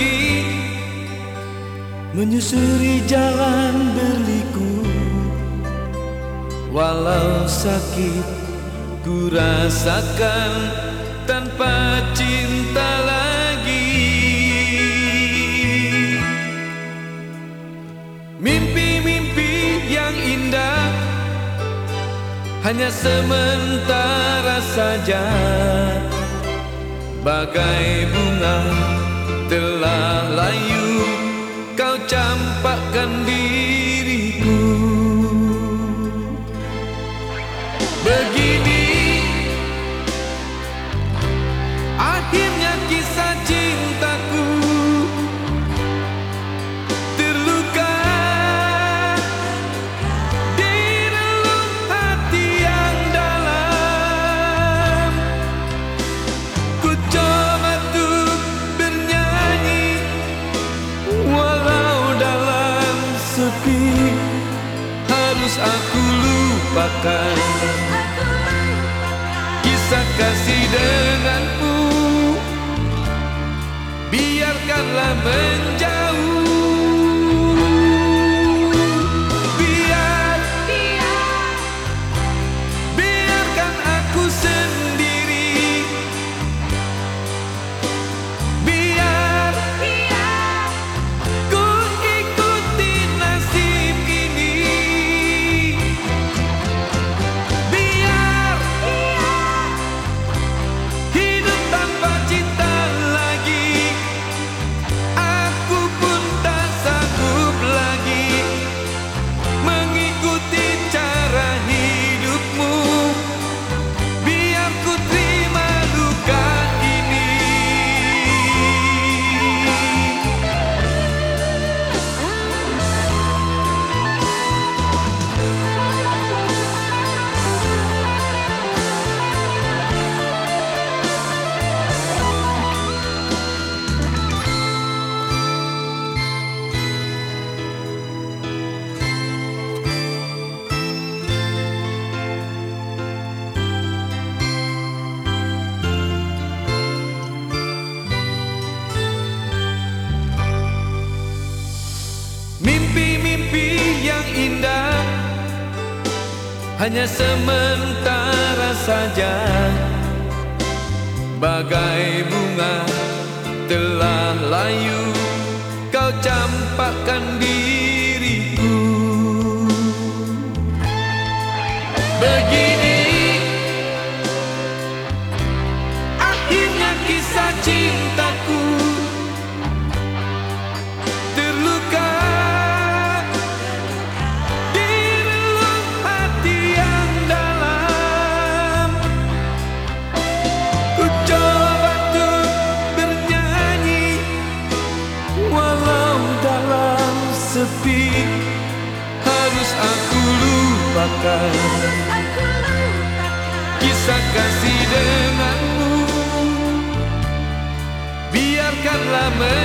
pergi, menyusuri jalan berliku. Walau sakit ku rasakan tanpa cinta lagi. Mimpi-mimpi yang indah hanya sementara saja, bagai bunga telah layu kau campakkan diriku. Begini akhirnya kisah cintaku, terluka di relung hati yang dalam. Ku coba untuk bernyanyi walau dalam sepi, harus aku lupakan kisah kasih denganmu. Biarkanlah menjauh, biarkan aku sendiri. Biar ku ikuti nasib ini. Biar hidup tanpa cinta lagi. Aku pun tak sanggup lagi mengikuti cara hidupmu. Biar ku terima luka ini. Mimpi-mimpi yang indah hanya sementara saja, bagai bunga telah layu kau campakkan diriku. Begini akhirnya kisah cintaku, terluka di relung hati yang dalam. Ku coba untuk bernyanyi walau dalam sepi, harus aku lupakan kisah kasih denganmu. Biarkanlah